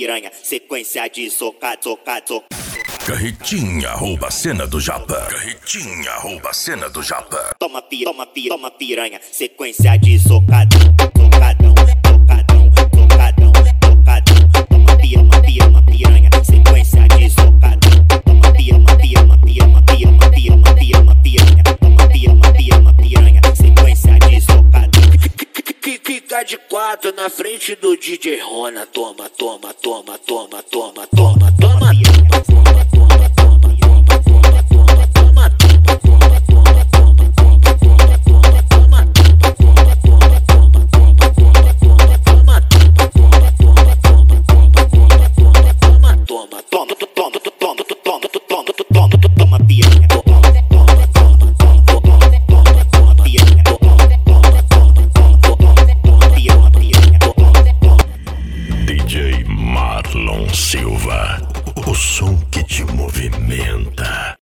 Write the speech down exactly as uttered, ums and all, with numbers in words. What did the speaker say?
piranha, sequência de soca, soca, soca. Carretinha rouba a cena do Japão. Carretinha rouba a cena do Japão. Toma pi, toma pi, toma piranha, sequência de socadão, socadão, socadão, socadão, socadão. Toma pi, toma pi, toma piranha, sequência de socadão. Toma pi, toma pi, toma pi, toma pi, toma pi, toma pi, toma piranha. Toma pi, toma pi, toma piranha, sequência de socadão. Fica de quatro na frente do D J Rona. Toma, toma, toma, toma, toma, toma, toma. D J Marlon Silva, o som que te movimenta.